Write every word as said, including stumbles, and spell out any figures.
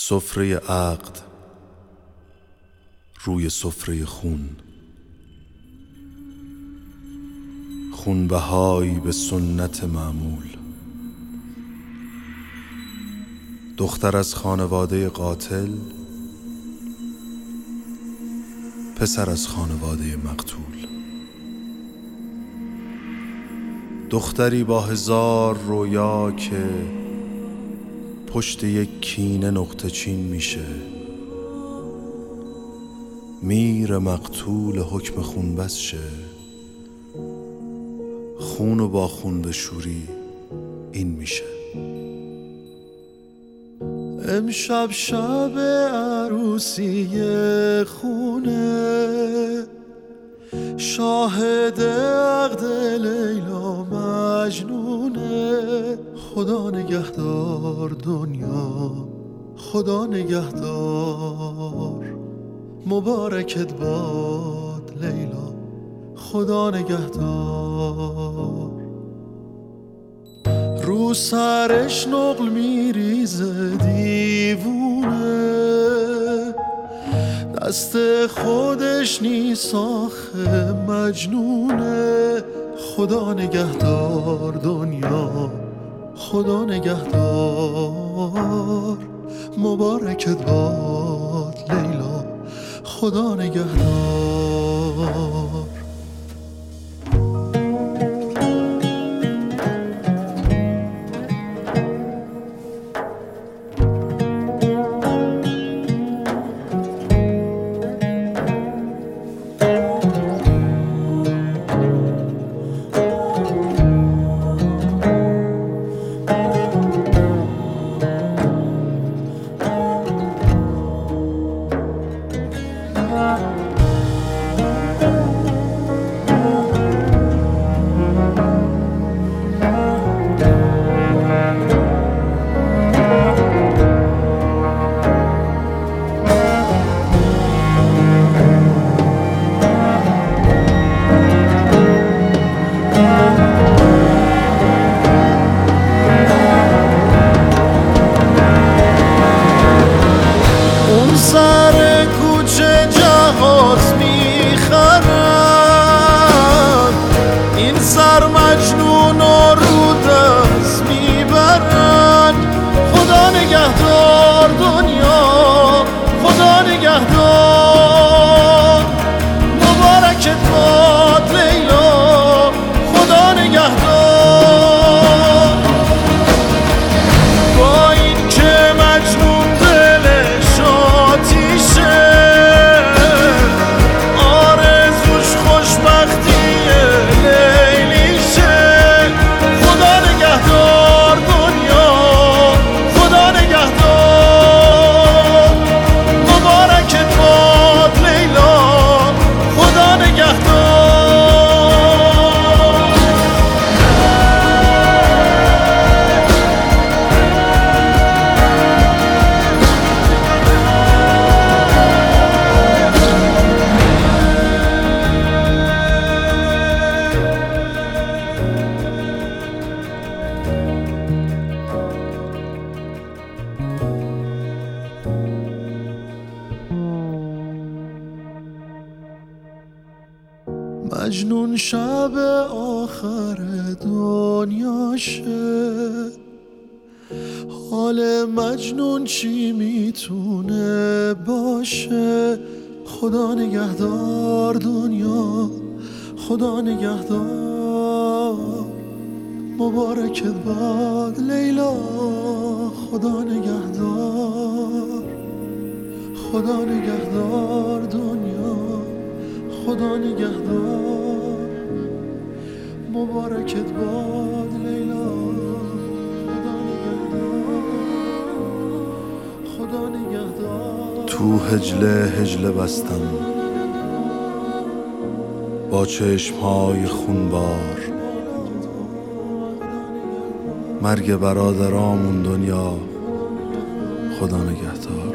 سفره عقد روی سفره خون، خونبهایی به سنت معمول. دختر از خانواده قاتل، پسر از خانواده مقتول. دختری با هزار رویا که پشت یک کینه نقطه چین میشه. میر مقتول حکم خون بس شه، خون و با خون به شوری این میشه. امشب شب عروسی خونه، شاهد عقد لیلا مجنونه. خدا نگهدار دنیا، خدا نگهدار، مبارکت باد لیلا، خدا نگهدار. رو سرش نقل میریزه دیوونه، دست خودش نیست آخه مجنونه. خدا نگهدار دنیا، خدا نگهدار، مبارکت باد لیلا، خدا نگهدار. سر کوچه جهاز میخرن، این سر مجنون و رو دست میبرن. خدا نگهدار دنیا، خدا نگهدار، مبارکت باد لیلا، خدا نگهدار. با این که مجنون دلش آتیشه، آرزوش خوشبختی لیلیشه. خدا نگهدار دنیا، خدا نگهدار، مبارکت باد لیلا، خدا نگهدار. مجنون شب آخر دنیاشه، حال مجنون چی میتونه باشه. خدا نگهدار دنیا، خدا نگهدار، مبارکت باد لیلا، خدا نگهدار. خدا نگهدار دنیا، خدا نگهدار، مبارکت باد لیلا، خدا نگهدار، خدا نگهدار. تو هجله هجله بستم با چشمهای خونبار، مرگ برادرامون دنیا، خدا نگهدار.